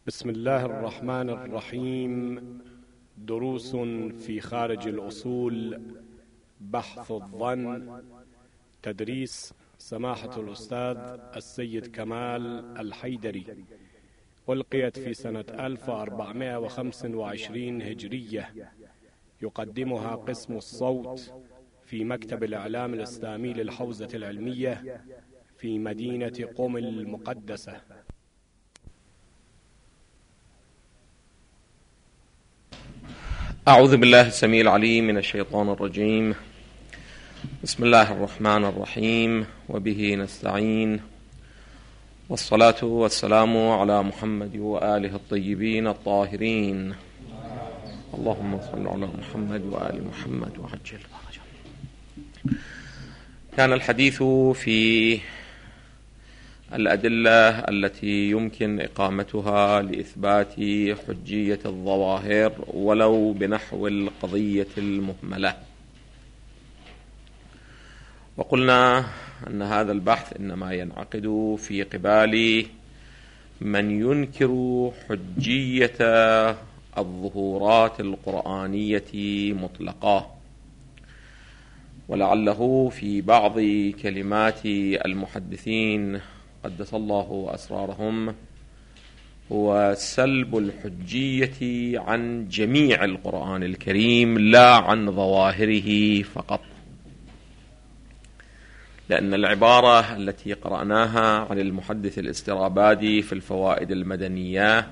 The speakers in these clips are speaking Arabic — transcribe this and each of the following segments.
بسم الله الرحمن الرحيم. دروس في خارج الأصول، بحث الظن، تدريس سماحة الأستاذ السيد كمال الحيدري، ألقيت في سنة 1425 هجرية. يقدمها قسم الصوت في مكتب الإعلام الإسلامي للحوزة العلمية في مدينة قم المقدسة. أعوذ بالله السميع العليم من الشيطان الرجيم. بسم الله الرحمن الرحيم، وبه نستعين، والصلاة والسلام على محمد وآله الطيبين الطاهرين. اللهم صل على محمد وآل محمد وعجل فرجهم. كان الحديث في الأدلة التي يمكن إقامتها لإثبات حجية الظواهر ولو بنحو القضية المهملة، وقلنا أن هذا البحث إنما ينعقد في قبال من ينكر حجية الظهورات القرآنية مطلقة، ولعله في بعض كلمات المحدثين قدس الله أسرارهم هو سلب الحجية عن جميع القرآن الكريم لا عن ظواهره فقط، لأن العبارة التي قرأناها عن المحدث الاسترابادي في الفوائد المدنية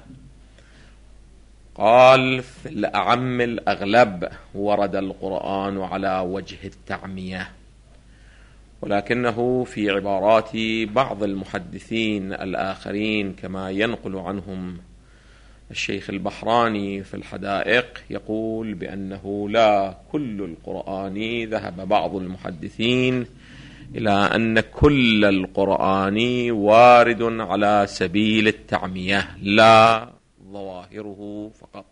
قال في الأعم الأغلب ورد القرآن على وجه التعمية، ولكنه في عبارات بعض المحدثين الآخرين كما ينقل عنهم الشيخ البحراني في الحدائق يقول بأنه لا، كل القرآن ذهب بعض المحدثين إلى أن كل القرآن وارد على سبيل التعمية لا ظواهره فقط،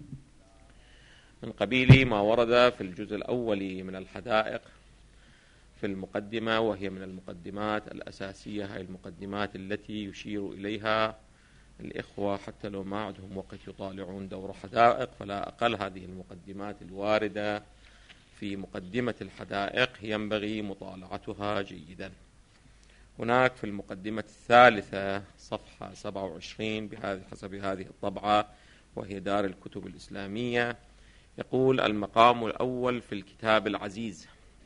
من قبيل ما ورد في الجزء الأول من الحدائق في المقدمة، وهي من المقدمات الأساسية، هاي المقدمات التي يشير إليها الإخوة حتى لو ما عندهم وقت يطالعون دور حدائق، فلا أقل هذه المقدمات الواردة في مقدمة الحدائق ينبغي مطالعتها جيدا. هناك في المقدمة الثالثة صفحة 27 حسب هذه الطبعة وهي دار الكتب الإسلامية، يقول: المقام الأول في الكتاب العزيز: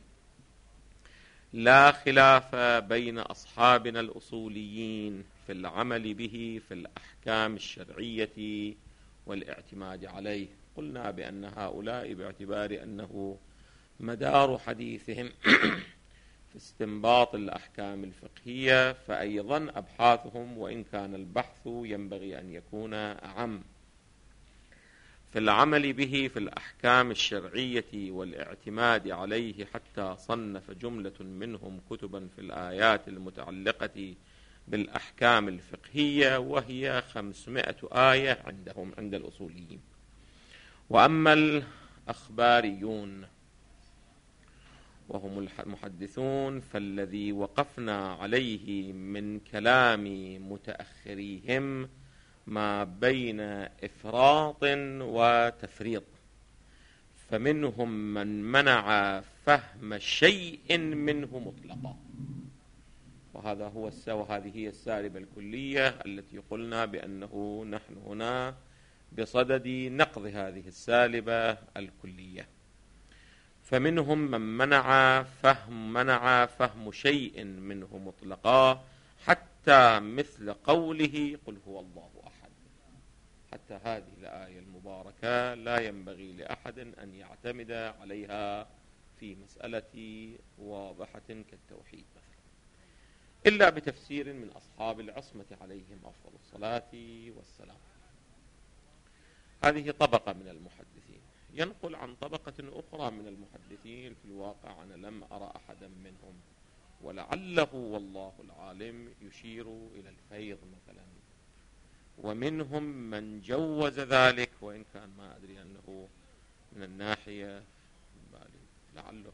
لا خلاف بين أصحابنا الأصوليين في العمل به في الأحكام الشرعية والاعتماد عليه. قلنا بأن هؤلاء باعتبار أنه مدار حديثهم في استنباط الأحكام الفقهية، فأيضا أبحاثهم وإن كان البحث ينبغي أن يكون أعم في العمل به في الأحكام الشرعية والاعتماد عليه، حتى صنف جملة منهم كتبا في الآيات المتعلقة بالأحكام الفقهية، وهي 500 آية عندهم عند الأصوليين. وأما الأخباريون وهم المحدثون فالذي وقفنا عليه من كلام متأخريهم ما بين إفراط وتفريط، فمنهم من منع فهم شيء منه مطلقا، وهذه هي السالبة الكلية التي قلنا بأنه نحن هنا بصدد نقض هذه السالبة الكلية. فمنهم من منع فهم شيء منه مطلقا، حتى مثل قوله: قل هو الله أحد. حتى هذه الآية المباركة لا ينبغي لأحد أن يعتمد عليها في مسألة واضحة كالتوحيد مثلا، إلا بتفسير من أصحاب العصمة عليهم أفضل الصلاة والسلام. هذه طبقة من المحدثين. ينقل عن طبقة أخرى من المحدثين في الواقع أنا لم أرى أحدا منهم، ولعله والله العالم يشير إلى الفيض مثلا، ومنهم من جوز ذلك، وإن كان ما أدري أنه من الناحية لعله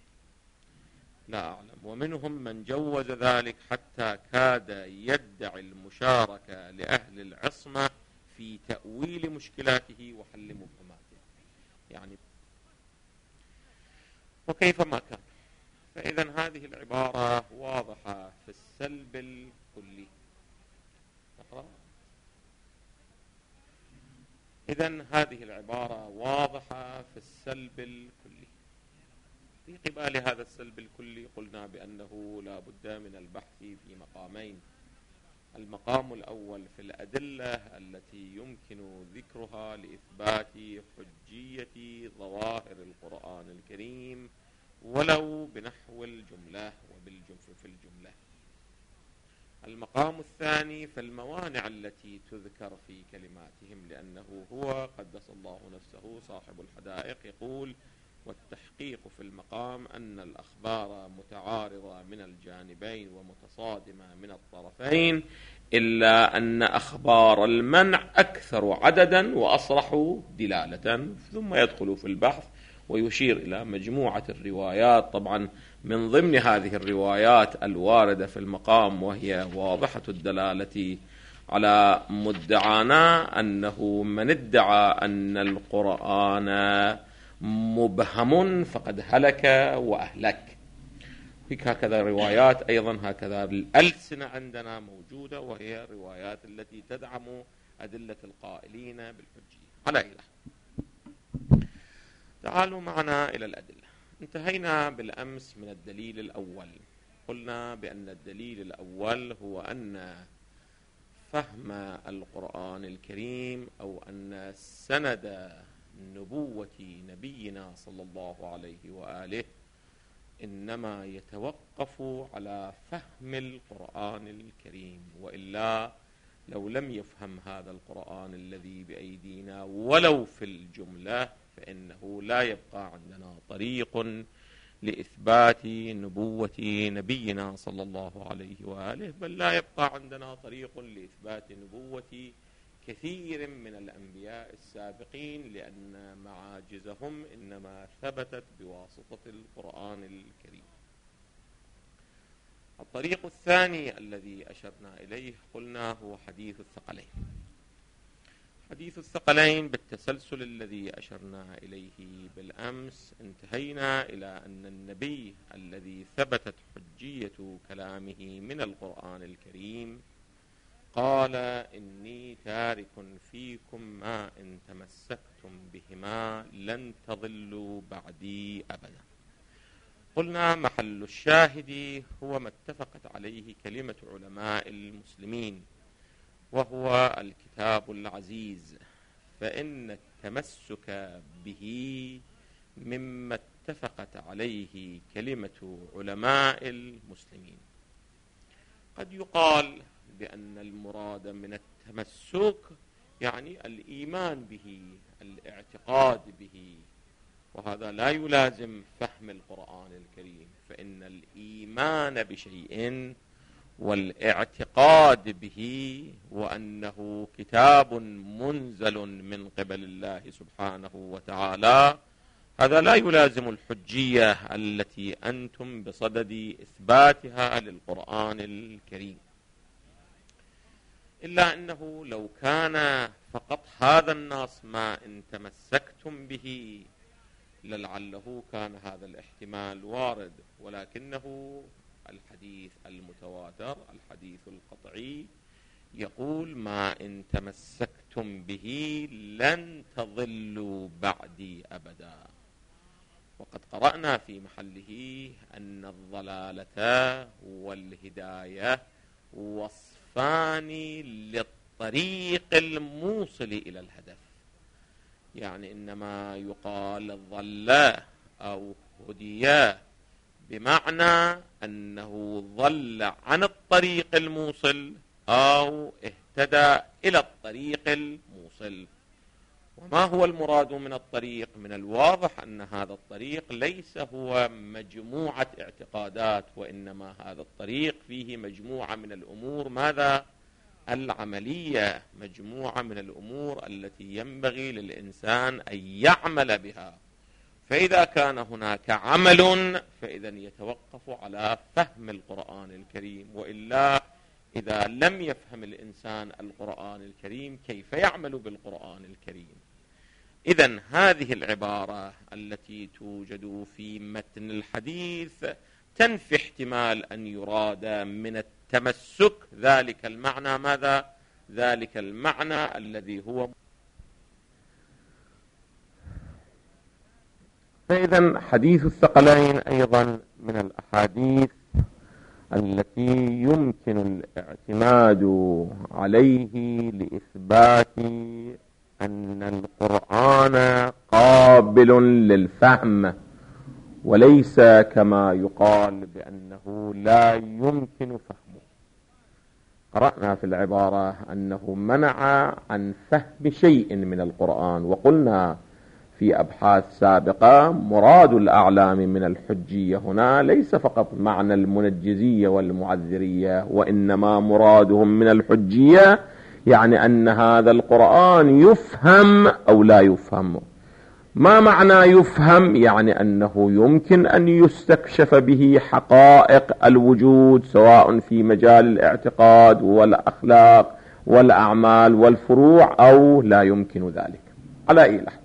لا أعلم، ومنهم من جوز ذلك حتى كاد يدعي المشاركة لأهل العصمة في تأويل مشكلاته وحل مبهماته. يعني وكيفما كان، فإذا هذه العبارة واضحة في السلب الكلي. نقرأ. إذن هذه العبارة واضحة في السلب الكلي. في قبال هذا السلب الكلي قلنا بأنه لا بد من البحث في مقامين. المقام الأول في الأدلة التي يمكن ذكرها لإثبات حجية ظواهر القرآن الكريم ولو بنحو الجملة في الجملة. المقام الثاني في الموانع التي تذكر في كلماتهم، لأنه هو قدس الله نفسه صاحب الحدائق يقول: والتحقيق في المقام أن الأخبار متعارضة من الجانبين ومتصادمة من الطرفين، إلا أن أخبار المنع أكثر عددا وأصرح دلالة. ثم يدخل في البحث ويشير إلى مجموعة الروايات، طبعا من ضمن هذه الروايات الواردة في المقام وهي واضحة الدلالة على مدعانا أنه من ادعى أن القرآن مبهم فقد هلك وأهلك. هكذا روايات أيضا هكذا الألسنة عندنا موجودة، وهي الروايات التي تدعم أدلة القائلين بالحجية. على إله تعالوا معنا إلى الأدلة. انتهينا بالأمس من الدليل الأول. قلنا بأن الدليل الأول هو أن فهم القرآن الكريم أو أن سند نبوة نبينا صلى الله عليه وآله إنما يتوقف على فهم القرآن الكريم، وإلا لو لم يفهم هذا القرآن الذي بأيدينا ولو في الجملة فإنه لا يبقى عندنا طريق لإثبات نبوة نبينا صلى الله عليه وآله، بل لا يبقى عندنا طريق لإثبات نبوة كثير من الأنبياء السابقين، لأن معاجزهم إنما ثبتت بواسطة القرآن الكريم. الطريق الثاني الذي أشرنا إليه قلنا هو حديث الثقلين. حديث الثقلين بالتسلسل الذي أشرنا إليه بالأمس انتهينا إلى أن النبي الذي ثبتت حجية كلامه من القرآن الكريم قال: إني تارك فيكم ما إن تمسكتم بهما لن تضلوا بعدي أبدا. قلنا محل الشاهد هو ما اتفقت عليه كلمة علماء المسلمين، وهو الكتاب العزيز، فإن التمسك به مما اتفقت عليه كلمة علماء المسلمين. قد يقال بأن المراد من التمسك يعني الإيمان به، الاعتقاد به، وهذا لا يلازم فهم القرآن الكريم، فإن الإيمان بشيء والاعتقاد به وأنه كتاب منزل من قبل الله سبحانه وتعالى هذا لا يلازم الحجية التي أنتم بصدد إثباتها للقرآن الكريم، إلا أنه لو كان فقط هذا النص ما إن تمسكتم به لعله كان هذا الاحتمال وارد، ولكنه الحديث المتواتر الحديث القطعي يقول: ما إن تمسكتم به لن تضلوا بعدي أبدا. وقد قرأنا في محله أن الضلالة والهداية وصفان للطريق الموصل إلى الهدف، يعني إنما يقال ضل أو هدي بمعنى أنه ضل عن الطريق الموصل أو اهتدى إلى الطريق الموصل. وما هو المراد من الطريق؟ من الواضح أن هذا الطريق ليس هو مجموعة اعتقادات، وإنما هذا الطريق فيه مجموعة من الأمور، ماذا؟ العملية، مجموعة من الأمور التي ينبغي للإنسان أن يعمل بها. فإذا كان هناك عمل فإذا يتوقف على فهم القرآن الكريم، وإلا إذا لم يفهم الإنسان القرآن الكريم كيف يعمل بالقرآن الكريم؟ إذن هذه العبارة التي توجد في متن الحديث تنفي احتمال أن يراد من التمسك ذلك المعنى ماذا؟ ذلك المعنى الذي هو. فإذا حديث الثقلين أيضا من الأحاديث التي يمكن الاعتماد عليه لإثبات أن القرآن قابل للفهم، وليس كما يقال بأنه لا يمكن فهمه. قرأنا في العبارة أنه منع عن فهم شيء من القرآن، وقلنا في أبحاث سابقة مراد الأعلام من الحجية هنا ليس فقط معنى المنجزية والمعذرية، وإنما مرادهم من الحجية يعني أن هذا القرآن يفهم أو لا يفهم. ما معنى يفهم؟ يعني أنه يمكن أن يستكشف به حقائق الوجود سواء في مجال الاعتقاد والأخلاق والأعمال والفروع، أو لا يمكن ذلك على أي لحظة.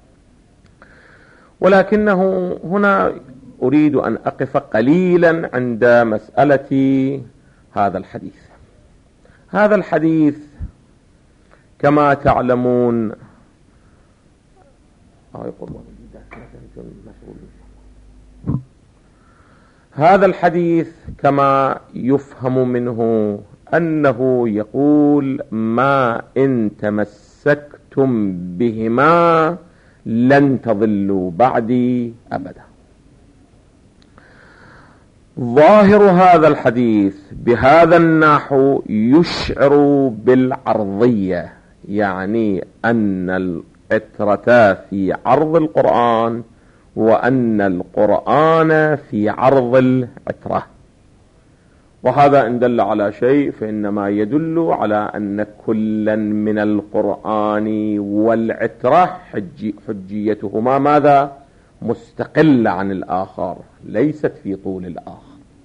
ولكنه هنا أريد أن أقف قليلا عند مسألة هذا الحديث. هذا الحديث كما تعلمون هذا الحديث كما يفهم منه أنه يقول ما إن تمسكتم بهما لن تضلوا بعدي أبدا. ظاهر هذا الحديث بهذا النحو يشعر بالعرضية، يعني أن العترة في عرض القرآن وأن القرآن في عرض العترة. وهذا إن دل على شيء فإنما يدل على أن كلا من القرآن والعترة حجيتهما ماذا؟ مستقلة عن الآخر، ليست في طول الآخر.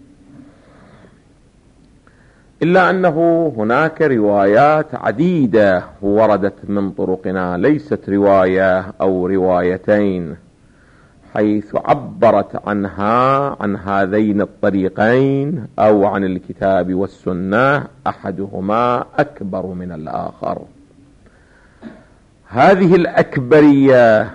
إلا أنه هناك روايات عديدة وردت من طرقنا، ليست رواية أو روايتين، حيث عبرت عنها عن هذين الطريقين أو عن الكتاب والسنة أحدهما أكبر من الآخر. هذه الأكبرية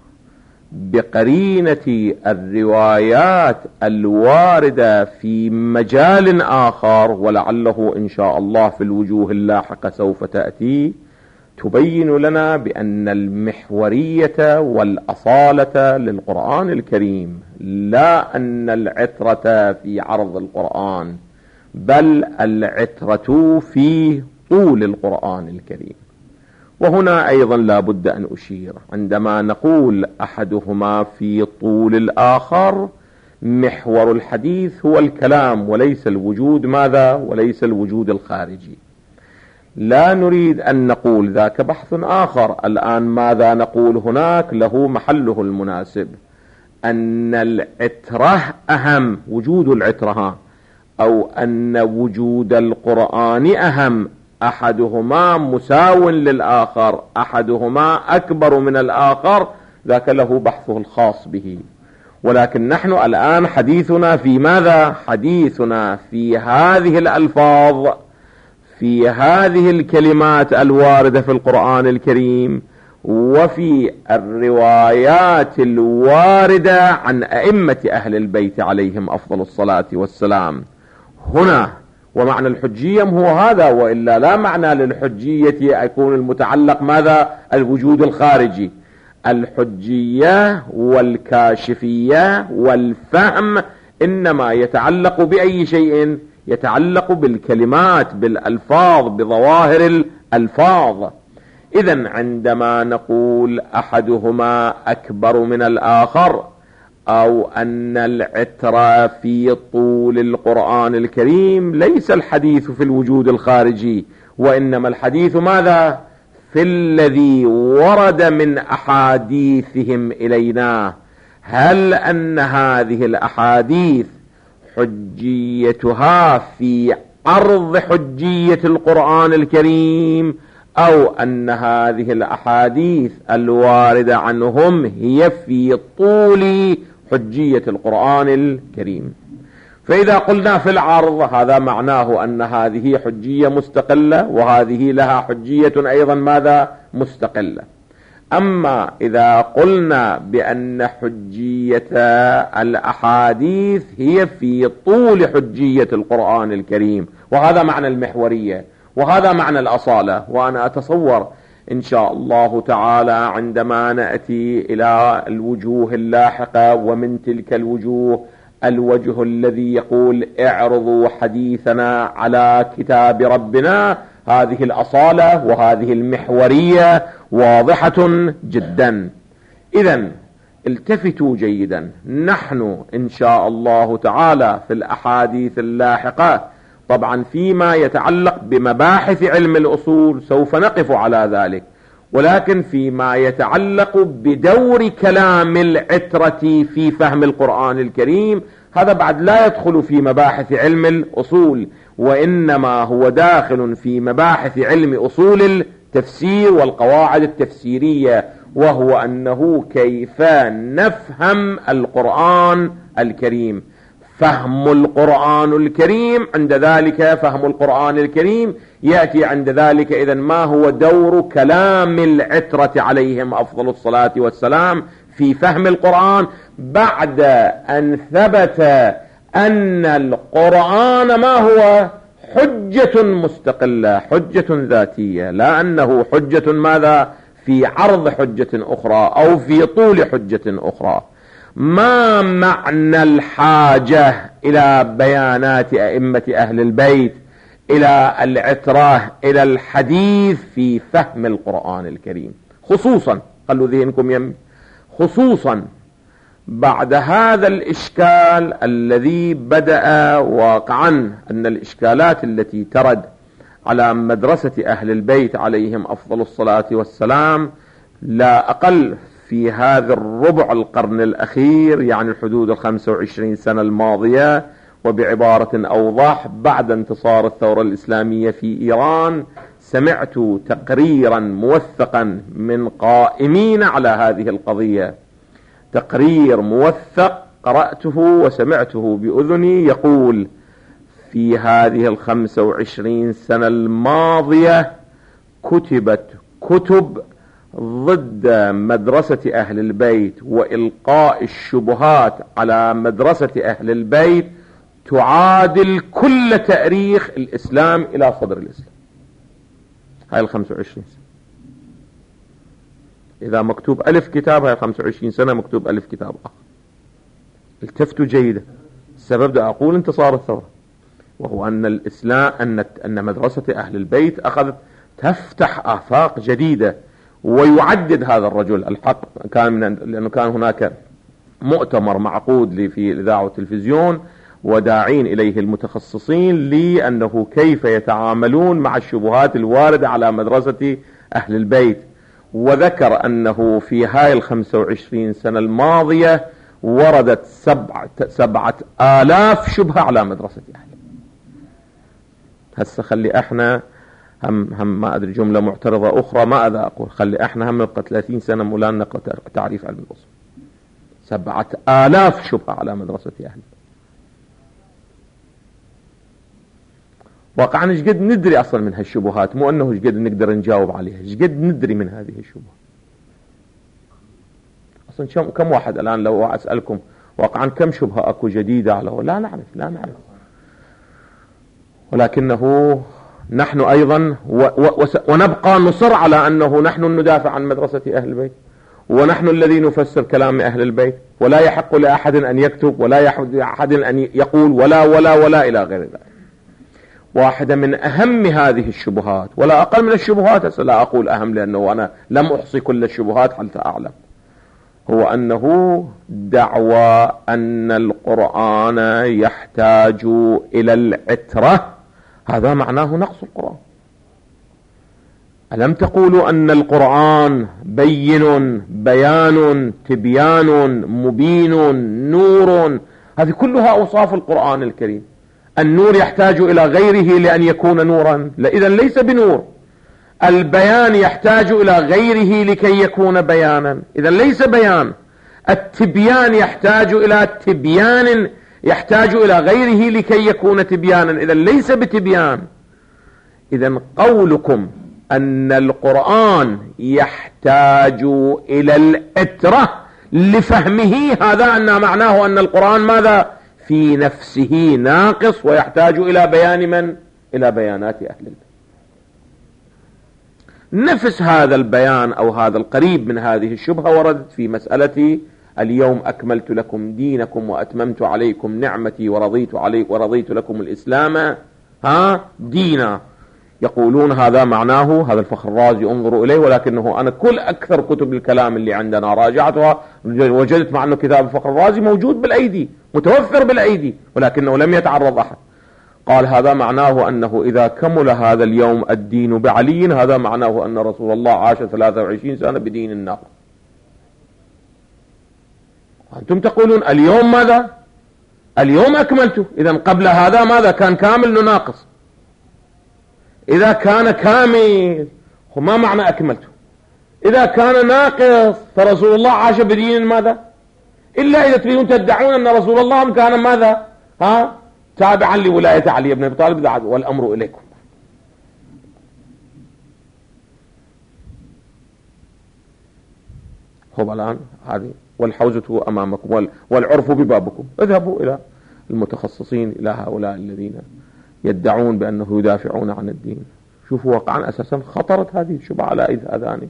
بقرينة الروايات الواردة في مجال آخر، ولعله إن شاء الله في الوجوه اللاحقة سوف تأتي، تبين لنا بأن المحورية والأصالة للقرآن الكريم لا أن العترة في عرض القرآن، بل العترة في طول القرآن الكريم. وهنا أيضا لا بد أن أشير، عندما نقول أحدهما في طول الآخر، محور الحديث هو الكلام وليس الوجود ماذا؟ وليس الوجود الخارجي. لا نريد أن نقول ذاك بحث آخر. الآن ماذا نقول هناك له محله المناسب، أن العترة أهم، وجود العترة، أو أن وجود القرآن أهم، أحدهما مساو للآخر، أحدهما أكبر من الآخر، ذاك له بحثه الخاص به. ولكن نحن الآن حديثنا في ماذا؟ حديثنا في هذه الألفاظ، في هذه الكلمات الواردة في القرآن الكريم، وفي الروايات الواردة عن أئمة أهل البيت عليهم أفضل الصلاة والسلام. هنا ومعنى الحجية هو هذا، وإلا لا معنى للحجية يكون المتعلق ماذا؟ الوجود الخارجي. الحجية والكاشفية والفهم إنما يتعلق بأي شيء؟ يتعلق بالكلمات، بالألفاظ، بظواهر الألفاظ. إذن عندما نقول أحدهما أكبر من الآخر، أو أن العترة في طول القرآن الكريم، ليس الحديث في الوجود الخارجي، وإنما الحديث ماذا؟ في الذي ورد من أحاديثهم إلينا. هل أن هذه الأحاديث حجيتها في عرض حجية القرآن الكريم، أو أن هذه الأحاديث الواردة عنهم هي في طول حجية القرآن الكريم. فإذا قلنا في العرض هذا معناه أن هذه حجية مستقلة وهذه لها حجية أيضا ماذا مستقلة. أما إذا قلنا بأن حجية الأحاديث هي في طول حجية القرآن الكريم، وهذا معنى المحورية وهذا معنى الأصالة. وأنا أتصور إن شاء الله تعالى عندما نأتي إلى الوجوه اللاحقة، ومن تلك الوجوه الوجه الذي يقول اعرضوا حديثنا على كتاب ربنا، هذه الأصالة وهذه المحورية واضحة جدا. إذن التفتوا جيدا، نحن إن شاء الله تعالى في الأحاديث اللاحقة طبعا فيما يتعلق بمباحث علم الأصول سوف نقف على ذلك، ولكن فيما يتعلق بدور كلام العترة في فهم القرآن الكريم هذا بعد لا يدخل في مباحث علم الأصول، وإنما هو داخل في مباحث علم أصول التفسير والقواعد التفسيرية، وهو أنه كيف نفهم القرآن الكريم. فهم القرآن الكريم عند ذلك، فهم القرآن الكريم يأتي عند ذلك إذن ما هو دور كلام العترة عليهم أفضل الصلاة والسلام في فهم القرآن، بعد أن ثبت أن القرآن ما هو حجة مستقلة، حجة ذاتية، لا أنه حجة ماذا في عرض حجة أخرى أو في طول حجة أخرى. ما معنى الحاجة إلى بيانات أئمة أهل البيت، إلى العترة، إلى الحديث في فهم القرآن الكريم، خصوصا خلوا ذهنكم يم، خصوصا بعد هذا الإشكال الذي بدأ واقعا، أن الإشكالات التي ترد على مدرسة أهل البيت عليهم أفضل الصلاة والسلام لا أقل في هذا الربع القرن الأخير، يعني حدود 25 سنة الماضية، وبعبارة أوضح بعد انتصار الثورة الإسلامية في إيران سمعت تقريرا موثقا من قائمين على هذه القضية، تقرير موثق قرأته وسمعته بأذني، يقول في هذه 25 سنة الماضية كتبت كتب ضد مدرسة أهل البيت وإلقاء الشبهات على مدرسة أهل البيت تعادل كل تاريخ الإسلام إلى صدر الإسلام. هاي 25 سنة، إذا مكتوب 1000 كتاب هاي 25 سنة مكتوب 1000 كتاب آخر. التفتوا جيدا، السبب ده أقول انتصار الثورة، وهو أن الإسلام أن مدرسة أهل البيت أخذت تفتح آفاق جديدة. ويعدد هذا الرجل الحق كان لأنه كان هناك مؤتمر معقود في الإذاعة والتلفزيون وداعين إليه المتخصصين لأنه كيف يتعاملون مع الشبهات الواردة على مدرسة أهل البيت، وذكر أنه في هاي 25 سنة الماضية وردت 7,000 شبهة على مدرسة أهل البيت. هسه خلي احنا هم ما ادري جملة معترضة اخرى ما اذا اقول، خلي احنا هم نبقى 30 سنة مولانا نقرأ تعريف علم الاصول، 7,000 شبهة على مدرسة اهل. واقعا ايش قد ندري اصلا من هالشبهات، مو انه ايش قد نقدر نجاوب عليها، ايش قد ندري من هذه الشبهات اصلا. كم واحد الان لو اسألكم واقعا كم شبهة اكو جديدة على لا نعرف. ولكنه نحن أيضا ونبقى نصر على أنه نحن ندافع عن مدرسة أهل البيت، ونحن الذي نفسر كلام أهل البيت، ولا يحق لأحد أن يكتب ولا يحق لأحد أن يقول ولا إلى غير ذلك. واحدة من أهم هذه الشبهات ولا أقل من الشبهات، لا أقول أهم لأنه أنا لم أحصي كل الشبهات حتى أعلم، هو أنه دعوى أن القرآن يحتاج إلى العترة، هذا معناه نقص القرآن. ألم تقولوا أن القرآن بيان تبيان مبين نور، هذه كلها أوصاف القرآن الكريم. النور يحتاج إلى غيره لأن يكون نورا؟ إذا ليس بنور. البيان يحتاج إلى غيره لكي يكون بيانا، إذا ليس بيان. التبيان يحتاج إلى تبيان يحتاج إلى غيره لكي يكون تبيانا، إذا ليس بتبيان. إذا قولكم أن القرآن يحتاج إلى الإترة لفهمه، هذا أن معناه أن القرآن ماذا؟ في نفسه ناقص ويحتاج إلى بيان من؟ إلى بيانات أهل البيت. نفس هذا البيان أو هذا القريب من هذه الشبهة وردت في مسألة اليوم أكملت لكم دينكم وأتممت عليكم نعمتي ورضيت لكم الإسلام دينا. يقولون هذا معناه، هذا الفخر الرازي انظروا إليه، ولكنه أنا كل أكثر كتب الكلام اللي عندنا راجعتها وجدت مع أنه كتاب الفخر الرازي موجود بالأيدي، متوفر بالأيدي، ولكنه لم يتعرض أحد. قال هذا معناه أنه إذا كمل هذا اليوم الدين بعلي، هذا معناه أن رسول الله عاش 23 سنة بدين النار. أنتم تقولون اليوم ماذا؟ اليوم أكملته، إذا قبل هذا ماذا كان؟ كامل ناقص. إذا كان كامل ما معنى أكملته؟ إذا كان ناقص فرسول الله عاش بدين ماذا؟ إلا إذا تريدون تدعون أن رسول الله كان ماذا؟ تابعا لولاية علي بن أبي طالب، والأمر إليكم. خب الآن هذه والحوزة أمامكم والعرف ببابكم، اذهبوا إلى المتخصصين، إلى هؤلاء الذين يدعون بأنه يدافعون عن الدين. شوفوا واقعا أساسا خطرت هذه الشبهة على أذهانهم.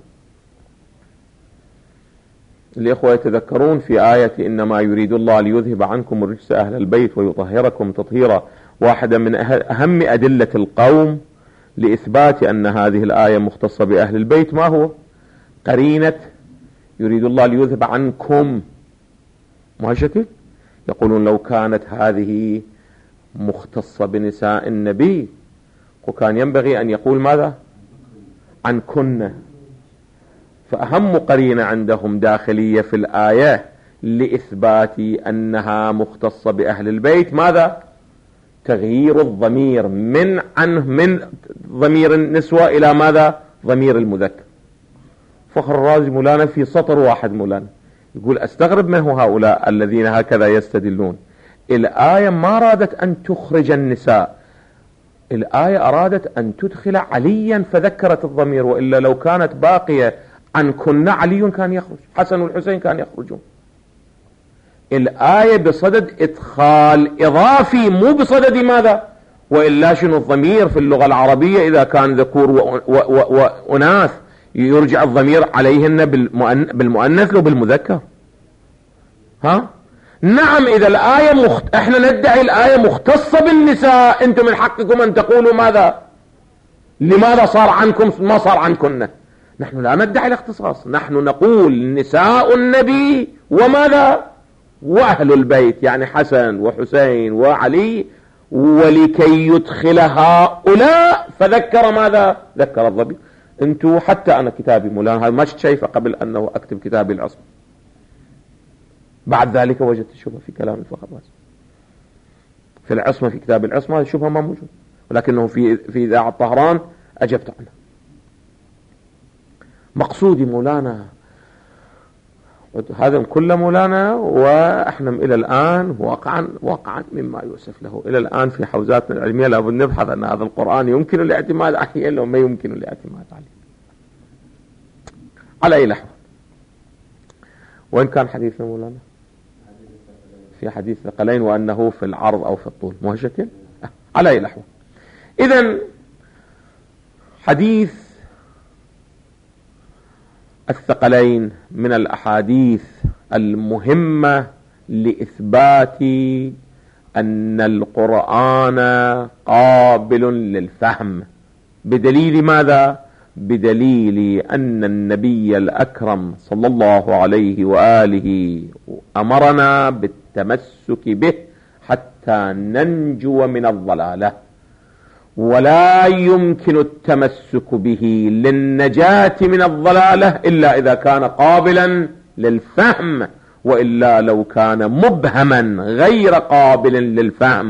الإخوة يتذكرون في آية إنما يريد الله ليذهب عنكم الرجس أهل البيت ويطهركم تطهيرا، واحدة من أهم أدلة القوم لإثبات أن هذه الآية مختصة بأهل البيت ما هو؟ قرينة يريد الله ليذهب عنكم، ما شكل؟ يقولون لو كانت هذه مختصة بنساء النبي وكان ينبغي أن يقول ماذا؟ عنكن. فأهم قرينة عندهم داخلية في الآية لإثبات أنها مختصة بأهل البيت ماذا؟ تغيير الضمير من ضمير النسوة إلى ماذا؟ ضمير المذكر. فخر الرازي مولانا في سطر واحد مولانا يقول أستغرب منه هؤلاء الذين هكذا يستدلون. الآية ما أرادت أن تخرج النساء، الآية أرادت أن تدخل عليا فذكرت الضمير، وإلا لو كانت باقية عن كنا علي كان يخرج، حسن والحسين كان يخرجون. الآية بصدد إدخال إضافي مو بصدد ماذا؟ وإلا شنو الضمير في اللغة العربية إذا كان ذكور وأناث يرجع الضمير عليهن بالمؤنث لو بالمذكر. نعم إذا الآية احنا ندعي الآية مختصة بالنساء، انتم من حقكم أن تقولوا ماذا؟ لماذا صار عنكم ما صار عنكن؟ نحن لا ندعي الاختصاص، نحن نقول نساء النبي وماذا؟ وأهل البيت، يعني حسن وحسين وعلي، ولكي يدخل هؤلاء فذكر ماذا؟ ذكر الضمير. انتوا حتى أنا كتابي مولانا هذا ما شايفه قبل أنه أكتب كتابي العصمة، بعد ذلك وجدت الشبهة في كلام الفخر الرازي في العصمة، في كتاب العصمة الشبهة ما موجود، ولكنه في إذاعة طهران أجبت عنه. مقصودي مولانا هذا كله مولانا، وإحنا إلى الآن واقعا مما يوصف له إلى الآن في حوزاتنا العلمية لابد نبحث أن هذا القرآن يمكن الاعتماد عليه لو ما يمكن الاعتماد عليه. على أي لحظة وين كان حديثنا مولانا؟ في حديث ثقلين وأنه في العرض أو في الطول، مو هالشكل؟ على أي لحظة. إذن حديث الثقلين من الأحاديث المهمة لإثبات أن القرآن قابل للفهم، بدليل ماذا؟ بدليل أن النبي الأكرم صلى الله عليه وآله أمرنا بالتمسك به حتى ننجو من الضلالة، ولا يمكن التمسك به للنجاة من الضلالة إلا إذا كان قابلا للفهم، وإلا لو كان مبهما غير قابل للفهم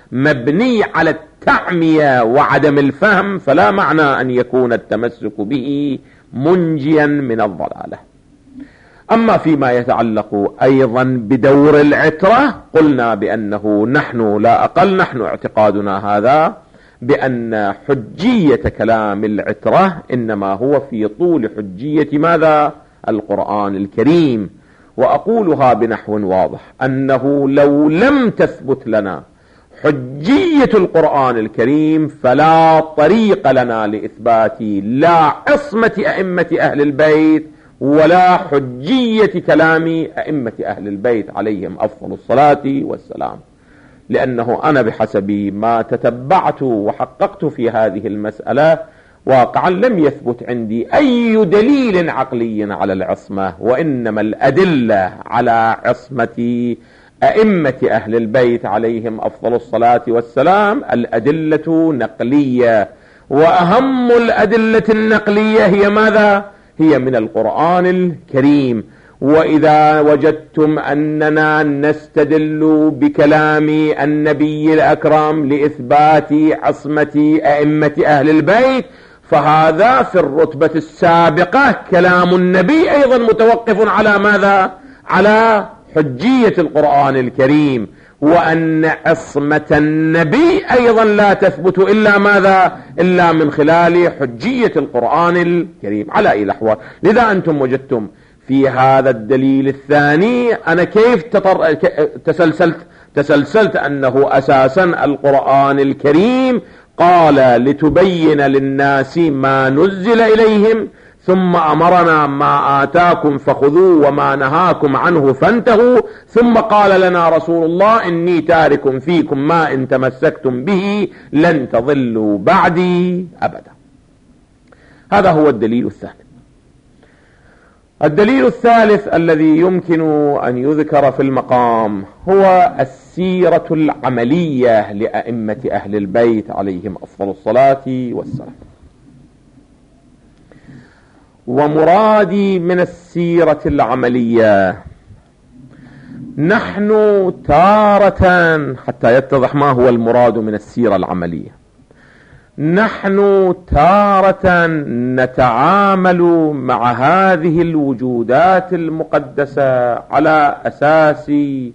مبني على التعمية وعدم الفهم، فلا معنى أن يكون التمسك به منجيا من الضلالة. أما فيما يتعلق أيضا بدور العترة، قلنا بأنه نحن لا أقل، نحن اعتقادنا هذا بأن حجية كلام العترة إنما هو في طول حجية ماذا؟ القرآن الكريم. وأقولها بنحو واضح، أنه لو لم تثبت لنا حجية القرآن الكريم فلا طريق لنا لإثبات لا عصمة أئمة أهل البيت ولا حجية كلام أئمة أهل البيت عليهم أفضل الصلاة والسلام. لأنه أنا بحسب ما تتبعت وحققت في هذه المسألة واقعا لم يثبت عندي أي دليل عقلي على العصمة، وإنما الأدلة على عصمة أئمة أهل البيت عليهم أفضل الصلاة والسلام الأدلة نقلية، وأهم الأدلة النقلية هي ماذا؟ هي من القرآن الكريم. وإذا وجدتم أننا نستدل بكلام النبي الأكرم لإثبات عصمة أئمة أهل البيت، فهذا في الرتبة السابقة كلام النبي أيضا متوقف على ماذا؟ على حجية القرآن الكريم، وأن عصمة النبي أيضا لا تثبت إلا ماذا؟ إلا من خلال حجية القرآن الكريم على أي الأحوال. لذا أنتم وجدتم في هذا الدليل الثاني أنا كيف تسلسلت أنه أساسا القرآن الكريم قال لتبين للناس ما نزل إليهم، ثم أمرنا ما آتاكم فخذوه وما نهاكم عنه فانتهوا، ثم قال لنا رسول الله إني تارك فيكم ما إن تمسكتم به لن تضلوا بعدي أبدا. هذا هو الدليل الثاني. الدليل الثالث الذي يمكن أن يذكر في المقام هو السيرة العملية لأئمة أهل البيت عليهم أفضل الصلاة والسلام. ومرادي من السيرة العملية، نحن تارة حتى يتضح ما هو المراد من السيرة العملية، نحن تارة نتعامل مع هذه الوجودات المقدسة على أساس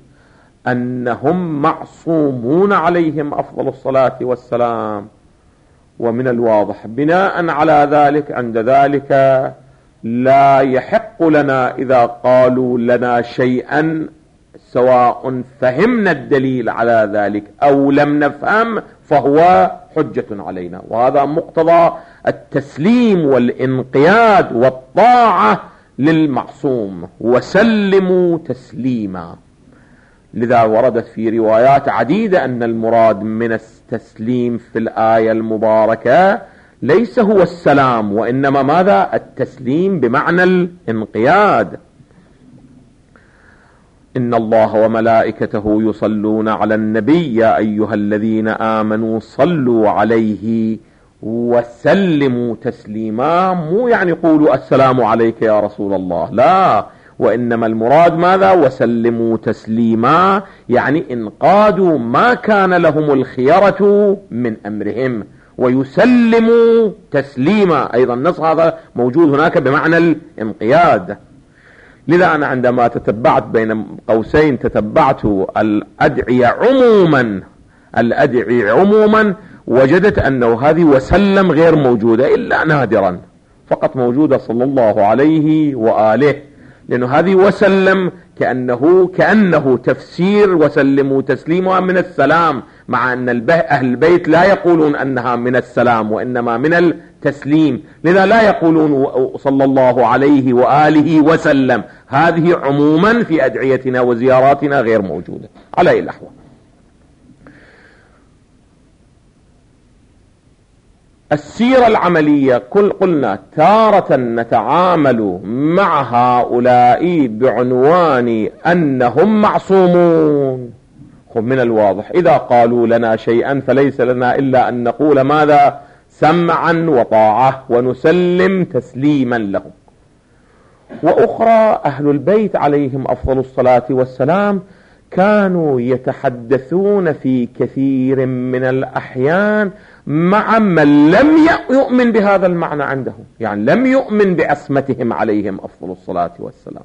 أنهم معصومون عليهم أفضل الصلاة والسلام، ومن الواضح بناء على ذلك عند ذلك لا يحق لنا إذا قالوا لنا شيئا سواء فهمنا الدليل على ذلك أو لم نفهم فهو حجة علينا، وهذا مقتضى التسليم والانقياد والطاعة للمعصوم، وسلموا تسليما. لذا وردت في روايات عديدة أن المراد من التسليم في الآية المباركة ليس هو السلام، وإنما ماذا؟ التسليم بمعنى الانقياد. إن الله وملائكته يصلون على النبي يا أيها الذين آمنوا صلوا عليه وسلموا تسليما. مو يعني قولوا السلام عليك يا رسول الله، لا، وإنما المراد ماذا؟ وسلموا تسليما، يعني انقادوا ما كان لهم الخيرة من أمرهم ويسلموا تسليما. أيضا النص هذا موجود هناك بمعنى الانقياد. لذا أنا عندما تتبعت بين قوسين تتبعت الأدعية عموما وجدت أنه هذه وسلم غير موجودة إلا نادرا، فقط موجودة صلى الله عليه وآله، لأنه هذه وسلم كأنه تفسير وسلموا تسليمها من السلام، مع أن أهل البيت لا يقولون أنها من السلام وإنما من التسليم. لذا لا يقولون صلى الله عليه وآله وسلم، هذه عموما في أدعيتنا وزياراتنا غير موجودة على أي الأحوال. السيرة العملية قلنا تارة نتعامل مع هؤلاء بعنوان أنهم معصومون. من الواضح إذا قالوا لنا شيئا فليس لنا إلا أن نقول ماذا؟ سمعا وطاعة ونسلم تسليما لهم. وأخرى أهل البيت عليهم أفضل الصلاة والسلام كانوا يتحدثون في كثير من الأحيان مع من لم يؤمن بهذا المعنى عندهم، يعني لم يؤمن بعصمتهم عليهم أفضل الصلاة والسلام.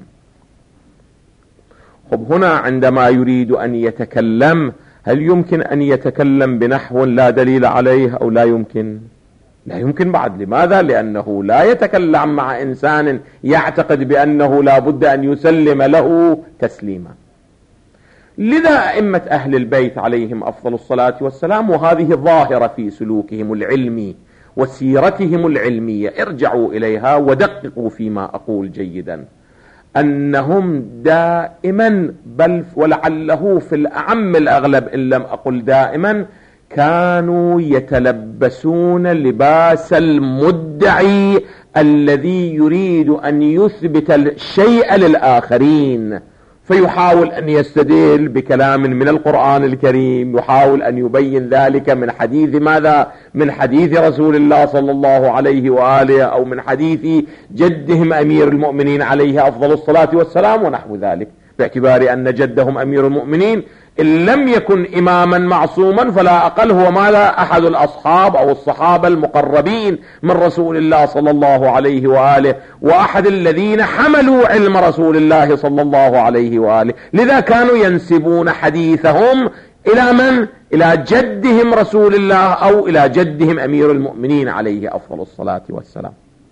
خب هنا عندما يريد أن يتكلم، هل يمكن أن يتكلم بنحو لا دليل عليه أو لا يمكن؟ لا يمكن بعد. لماذا؟ لأنه لا يتكلم مع إنسان يعتقد بأنه لا بد أن يسلم له تسليما. لذا أئمة أهل البيت عليهم أفضل الصلاة والسلام، وهذه ظاهرة في سلوكهم العلمي وسيرتهم العلمية، ارجعوا إليها ودققوا فيما أقول جيدا، أنهم دائما، بل ولعله في الأعم الأغلب إن لم أقل دائما، كانوا يتلبسون لباس المدعي الذي يريد أن يثبت الشيء للآخرين، فيحاول أن يستدل بكلام من القرآن الكريم، يحاول أن يبين ذلك من حديث ماذا؟ من حديث رسول الله صلى الله عليه وآله، أو من حديث جدهم أمير المؤمنين عليه أفضل الصلاة والسلام ونحو ذلك، باعتبار أن جدهم أمير المؤمنين إن لم يكن إماما معصوما فلا أقل هو ماذا؟ أحد الأصحاب أو الصحابة المقربين من رسول الله صلى الله عليه وآله، وأحد الذين حملوا علم رسول الله صلى الله عليه وآله. لذا كانوا ينسبون حديثهم إلى من؟ إلى جدهم رسول الله، أو إلى جدهم أمير المؤمنين عليه أفضل الصلاة والسلام.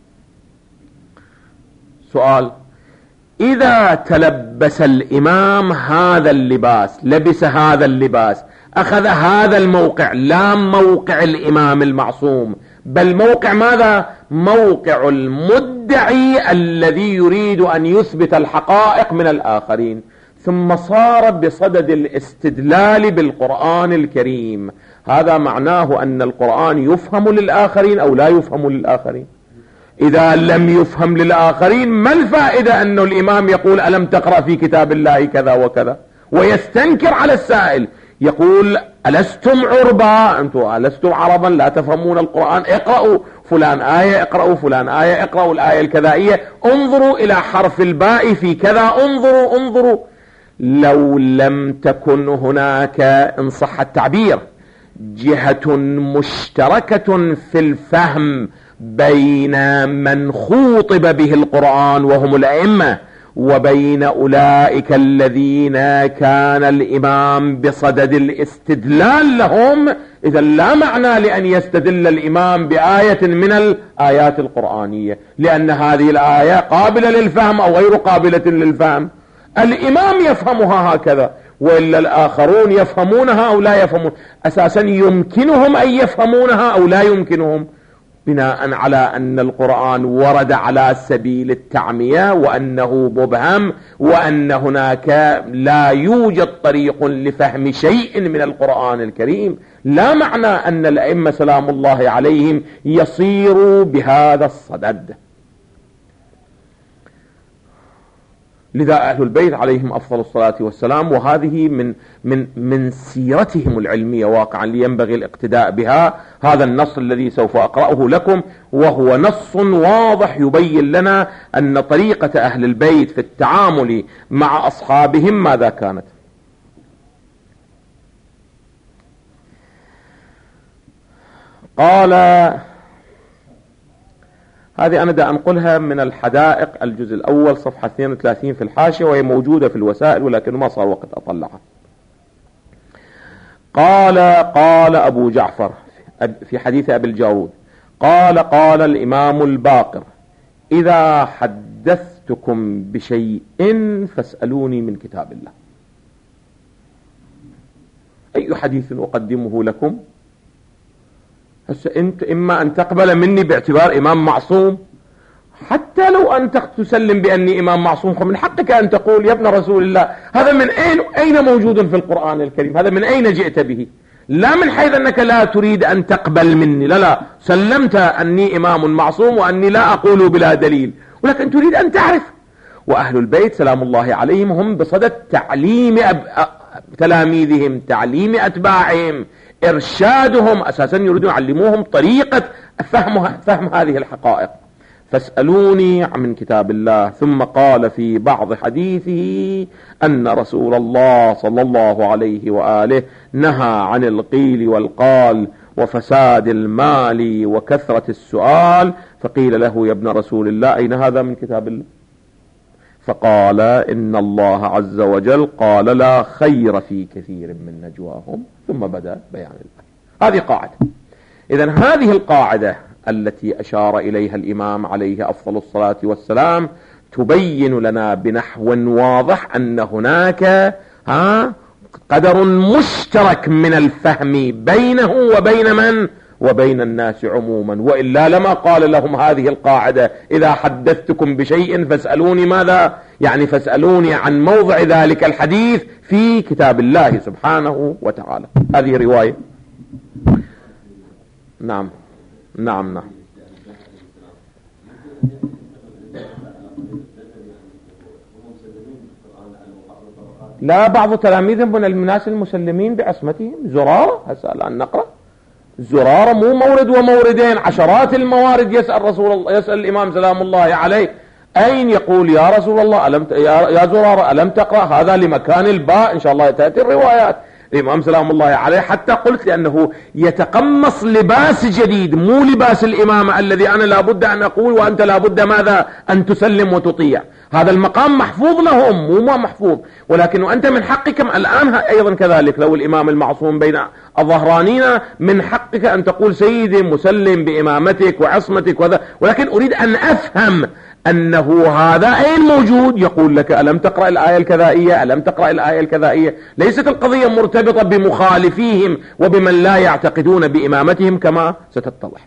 سؤال: إذا تلبس الإمام هذا اللباس، لبس هذا اللباس، أخذ هذا الموقع، لا موقع الإمام المعصوم، بل موقع ماذا؟ موقع المدعي الذي يريد أن يثبت الحقائق من الآخرين، ثم صار بصدد الاستدلال بالقرآن الكريم، هذا معناه أن القرآن يفهم للآخرين أو لا يفهم للآخرين؟ إذا لم يفهم للآخرين، ما الفائدة أن الإمام يقول ألم تقرأ في كتاب الله كذا وكذا، ويستنكر على السائل، يقول ألستم عربا، أنتم ألستم عربا لا تفهمون القرآن، اقرأوا فلان آية، اقرأوا فلان آية، اقرأوا الآية الكذائية، انظروا إلى حرف الباء في كذا، انظروا. لو لم تكن هناك، إن صح التعبير، جهة مشتركة في الفهم بين من خوطب به القرآن وهم الأئمة، وبين أولئك الذين كان الإمام بصدد الاستدلال لهم، إذا لا معنى لأن يستدل الإمام بآية من الآيات القرآنية، لأن هذه الآية قابلة للفهم أو غير قابلة للفهم. الإمام يفهمها هكذا، وإلا الآخرون يفهمونها أو لا يفهمون. أساسا يمكنهم أن يفهمونها أو لا يمكنهم، بناء على أن القرآن ورد على سبيل التعمية، وأنه مبهم، وأن هناك لا يوجد طريق لفهم شيء من القرآن الكريم. لا معنى أن الأئمة سلام الله عليهم يصيروا بهذا الصدد. لذا أهل البيت عليهم أفضل الصلاة والسلام، وهذه من سيرتهم العلمية واقعا ينبغي الاقتداء بها. هذا النص الذي سوف أقرأه لكم وهو نص واضح يبين لنا أن طريقة أهل البيت في التعامل مع أصحابهم ماذا كانت. قال، هذه أنا دا أنقلها من الحدائق الجزء الأول صفحة 32 في الحاشية، وهي موجودة في الوسائل ولكن ما صار وقت أطلعها. قال أبو جعفر في حديث أبي الجارود، قال الإمام الباقر: إذا حدثتكم بشيء فاسألوني من كتاب الله. أي حديث أقدمه لكم؟ هسه أنت إما أن تقبل مني باعتبار إمام معصوم، حتى لو أنت تسلم بأني إمام معصوم، فمن حقك أن تقول يا ابن رسول الله هذا من أين موجود في القرآن الكريم، هذا من أين جئت به، لا من حيث أنك لا تريد أن تقبل مني، لا سلمت أني إمام معصوم وأني لا أقول بلا دليل، ولكن تريد أن تعرف. وأهل البيت سلام الله عليهم هم بصدد تعليم تلاميذهم، تعليم أتباعهم، إرشادهم، أساسا يريدون يعلموهم طريقة فهم هذه الحقائق. فاسألوني من كتاب الله. ثم قال في بعض حديثه أن رسول الله صلى الله عليه وآله نهى عن القيل والقال وفساد المال وكثرة السؤال. فقيل له: يا ابن رسول الله، أين هذا من كتاب الله؟ فقال: إن الله عز وجل قال: لا خير في كثير من نجواهم. ثم بدأ بيان الآية. هذه قاعدة. إذن هذه القاعدة التي أشار إليها الإمام عليه أفضل الصلاة والسلام تبين لنا بنحو واضح أن هناك قدر مشترك من الفهم بينه وبين من؟ وبين الناس عموما، وإلا لما قال لهم هذه القاعدة: إذا حدثتكم بشيء فاسألوني ماذا؟ يعني فاسألوني عن موضع ذلك الحديث في كتاب الله سبحانه وتعالى. هذه رواية. نعم. لا، بعض تلاميذهم من الناس المسلمين بعصمتهم. زرارة، هسأل عن نقرأ. زرارة مو مورد وموردين، عشرات الموارد يسأل الإمام سلام الله عليه: أين؟ يقول: يا رسول الله يا زرارة ألم تقرأ هذا لمكان الباء؟ إن شاء الله تأتي الروايات. الإمام سلام الله عليه حتى قلت لأنه يتقمص لباس جديد، مو لباس الإمامة الذي أنا لابد أن أقول وأنت لابد ماذا؟ أن تسلم وتطيع. هذا المقام محفوظ لهم، مو ما محفوظ، ولكن أنت من حقك الآن أيضا كذلك. لو الإمام المعصوم بين الظهرانين من حقك أن تقول: سيدي مسلم بإمامتك وعصمتك وذا، ولكن أريد أن أفهم أنه هذا أين موجود. يقول لك: ألم تقرأ الآية الكذائية؟ ألم تقرأ الآية الكذائية؟ ليست القضية مرتبطة بمخالفيهم وبمن لا يعتقدون بإمامتهم كما ستتضح.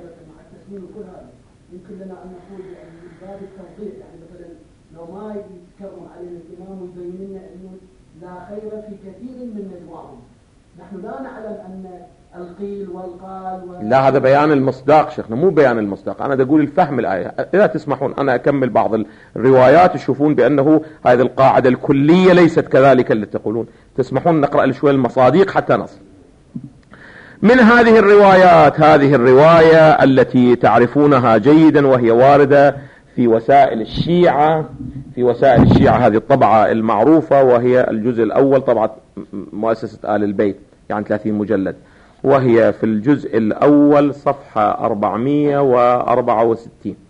يمكن لنا أن نقول من باب التوضيح، يعني مثلا لو ما يتكرم علينا الإمام ويبين لنا أنه لا خير في كثير من نجواهم، نحن لا نعلم أن القيل والقال لا، هذا بيان المصداق شيخنا، مو بيان المصداق. أنا أقول الفهم الآية. إذا تسمحون أنا أكمل بعض الروايات تشوفون بأنه هذه القاعدة الكلية ليست كذلك اللي تقولون. تسمحون نقرأ شوية المصادق حتى نصل. من هذه الروايات، هذه الرواية التي تعرفونها جيدا وهي واردة في وسائل الشيعة، هذه الطبعة المعروفة وهي الجزء الأول، طبعة مؤسسة آل البيت، يعني 30 مجلد، وهي في الجزء الأول صفحة 464.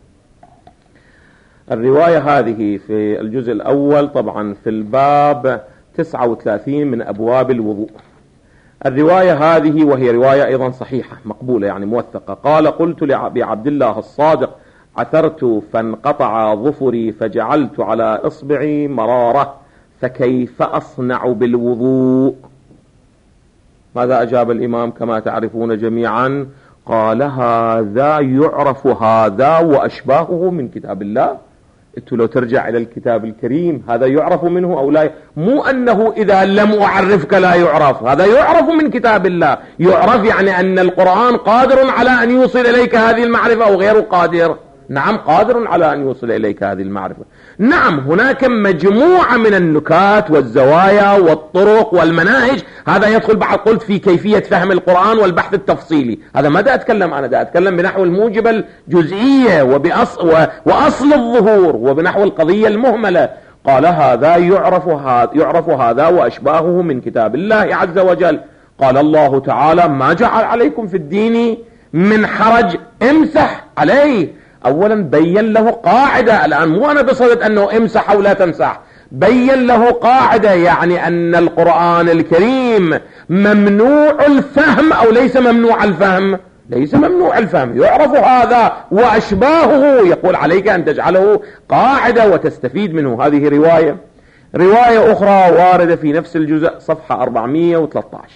الرواية هذه في الجزء الأول طبعا في الباب 39 من أبواب الوضوء. الرواية هذه وهي رواية أيضا صحيحة مقبولة يعني موثقة. قال: قلت لعبد الله الصادق: عثرت فانقطع ظفري فجعلت على إصبعي مرارة، فكيف أصنع بالوضوء؟ ماذا أجاب الإمام كما تعرفون جميعا؟ قال: هذا يعرف هذا وأشباهه من كتاب الله. انتوا لو ترجع إلى الكتاب الكريم هذا يعرف منه أو لا، مو أنه إذا لم أعرفك لا يعرف، هذا يعرف من كتاب الله. يعرف يعني أن القرآن قادر على أن يوصل إليك هذه المعرفة أو غير قادر؟ نعم، قادر على أن يوصل إليك هذه المعرفة. نعم، هناك مجموعة من النكات والزوايا والطرق والمناهج، هذا يدخل بعد قلت في كيفية فهم القرآن والبحث التفصيلي. هذا ما دا أتكلم أنا، دا أتكلم بنحو الموجب الجزئية وأصل الظهور وبنحو القضية المهملة. قال: هذا يعرف هذا وأشباهه من كتاب الله عز وجل. قال الله تعالى: ما جعل عليكم في الدين من حرج، امسح عليه. أولا بين له قاعدة، الآن مو أنا بصدد أنه امسح أو لا تمسح، بين له قاعدة، يعني أن القرآن الكريم ممنوع الفهم أو ليس ممنوع الفهم؟ ليس ممنوع الفهم، يعرف هذا وأشباهه. يقول: عليك أن تجعله قاعدة وتستفيد منه. هذه رواية أخرى واردة في نفس الجزء صفحة 413،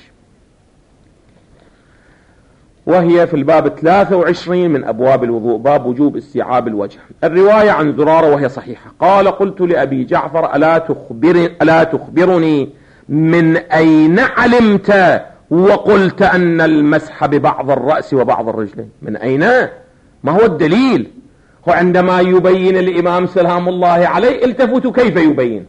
وهي في الباب 23 من أبواب الوضوء، باب وجوب استيعاب الوجه. الرواية عن زرارة وهي صحيحة. قال: قلت لأبي جعفر: ألا تخبرني من أين علمت وقلت أن المسح ببعض الرأس وبعض الرجلين؟ من أين؟ ما هو الدليل؟ وعندما يبين الإمام سلام الله عليه التفتوا كيف يبين.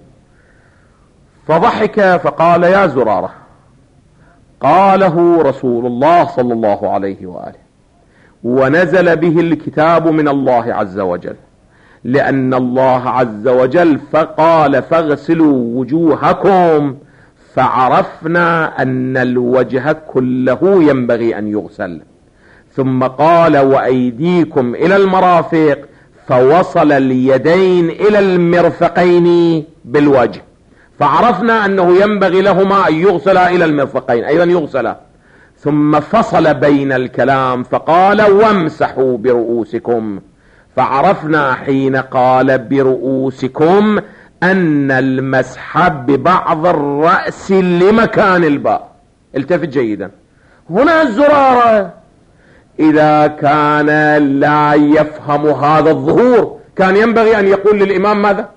فضحك فقال: يا زرارة، قاله رسول الله صلى الله عليه وآله، ونزل به الكتاب من الله عز وجل، لأن الله عز وجل فقال فاغسلوا وجوهكم، فعرفنا أن الوجه كله ينبغي أن يغسل. ثم قال وأيديكم إلى المرافق، فوصل اليدين إلى المرفقين بالوجه، فعرفنا أنه ينبغي لهما أن يغسلا إلى المرفقين، أيضا يغسلا. ثم فصل بين الكلام فقال وامسحوا برؤوسكم، فعرفنا حين قال برؤوسكم أن المسح ببعض الرأس لمكان الباء. التفت جيدا، هنا الزرارة إذا كان لا يفهم هذا الظهور كان ينبغي أن يقول للإمام ماذا؟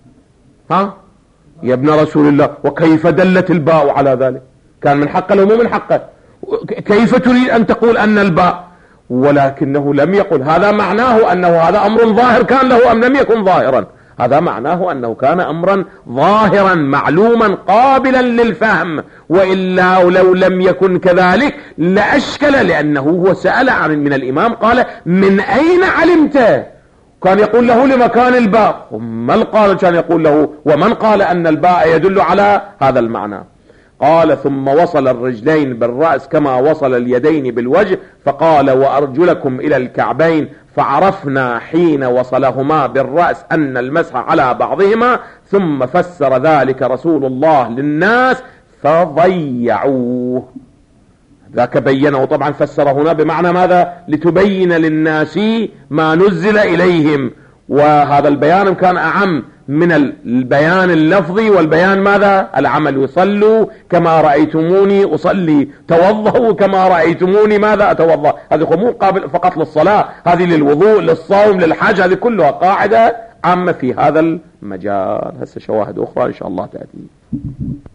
يا ابن رسول الله وكيف دلت الباء على ذلك؟ كان من حقه لو مو من حقه، كيف تريد أن تقول أن الباء؟ ولكنه لم يقل. هذا معناه أنه هذا أمر ظاهر كان له أم لم يكن ظاهرا؟ هذا معناه أنه كان أمرا ظاهرا معلوما قابلا للفهم، وإلا لو لم يكن كذلك لأشكل، لأنه هو سأل من الإمام قال من أين علمت؟ كان يقول له لمكان الباء، من قال كان يقول له ومن قال أن الباء يدل على هذا المعنى؟ قال ثم وصل الرجلين بالرأس كما وصل اليدين بالوجه، فقال وأرجلكم إلى الكعبين، فعرفنا حين وصلهما بالرأس أن المسح على بعضهما. ثم فسر ذلك رسول الله للناس فضيعوه، ذاك بينه طبعا، فسر هنا بمعنى ماذا؟ لتبين للناس ما نزل إليهم، وهذا البيان كان أعم من البيان اللفظي والبيان ماذا؟ العمل. صلوا كما رأيتموني أصلي، توضأوا كما رأيتموني ماذا؟ أتوضأ. هذه مو قابل فقط للصلاة، هذه للوضوء للصوم للحج، هذه كلها قاعدة عامة في هذا المجال. هسه شواهد أخرى إن شاء الله تأتي.